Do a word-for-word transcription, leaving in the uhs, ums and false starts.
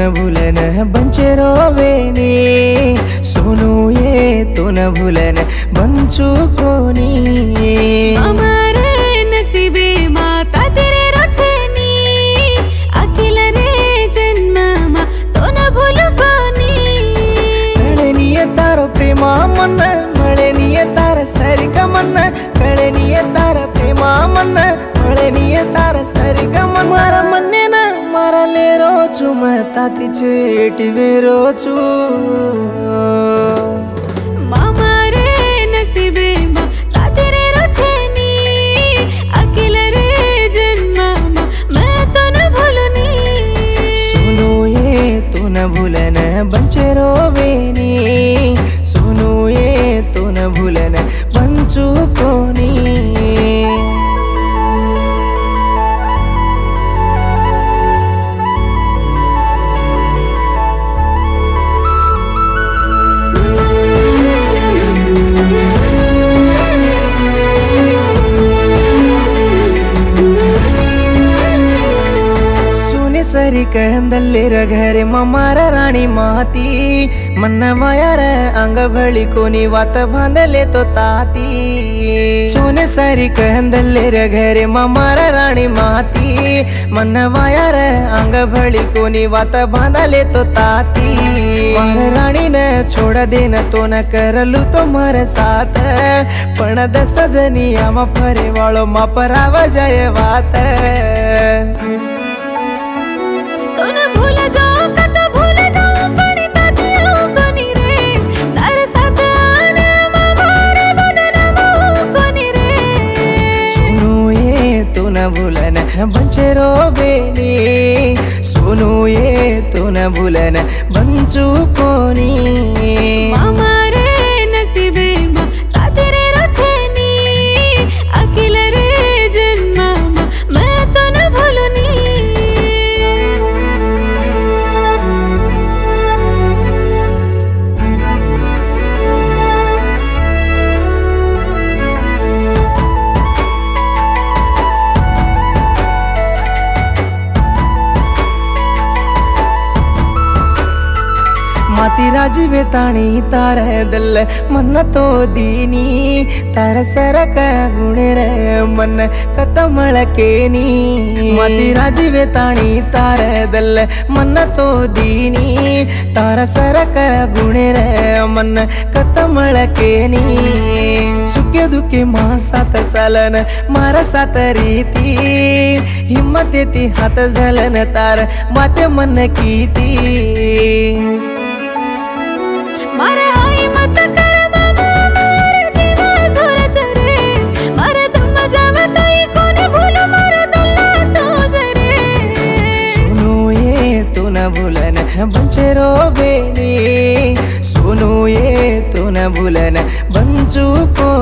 न भूलन बंचे रोवेनी सोनू ये तो न भूलन बंचू कोनी हमारे नसीबे माता तेरे रोचनी अखिल रे जन्म मा तो न भूलू कोनी कळे निये तारो प्रेमा मन मळे निये तार सरिग मन कळे निये तार प्रेमा मन मळे निये तार सरिग मन मारा मन्ने न मारा ले रोचू मैं ताती चेटी वे रोचू हमारे नसीबे माता तेरे रोचनी अखिल रे जन्म मा मैं तो न भूलनी सोनू ये तो न भूलन बंचे रोवेनी सोनू ये तो न भूलन बंचू कोनी सरी कहंदल्लिर घरे ममार राणी माती मन्नवायार अंग भळी कोनी वात बांधले तो ताती सोने सरी कहंदल्लिर घरे ममार राणी माती मन्नवायार अंग भळी कोनी वात बांधले तो ताती मार राणी ने छोड़ देना तो न करलू तो मार साथ पण दस दनिया मा फरे वाळो मा पराव जय वात तो न भूल जाओ कत भूल जाओ पण ताती कोनी रे तार साथ आने हमारे बदनाम कोनी रे सोनू ये तो न भूलन बंचे रोवेनी सोनू ये तो न भूलन बंचू कोनी हमारे नसीबे माता तेरे रोचनी अखिल रे जन्म मा मैं तो न भूलनी माती राजीवे ताणी तार दिल मन तो दीनी तार सरक गुणे रे मन कतमळ केनी माती राजीवे ताणी तार दिल मन तो दीनी तार सरक गुणे रे मन कतमळ केनी सुखे दुखे मा साथ चालन मारा साथ रीती हिम्मत येती हात झालन तार माते मन कीती मारे आई मत कर मामा मारे जीवा झोरच रे मारे दम जाव ताई कोणी भूल मारो दल्ला तो रे सोनू ये तो न भूलन बंचे रोवेनी सोनू ये तो न भूलन बंचू को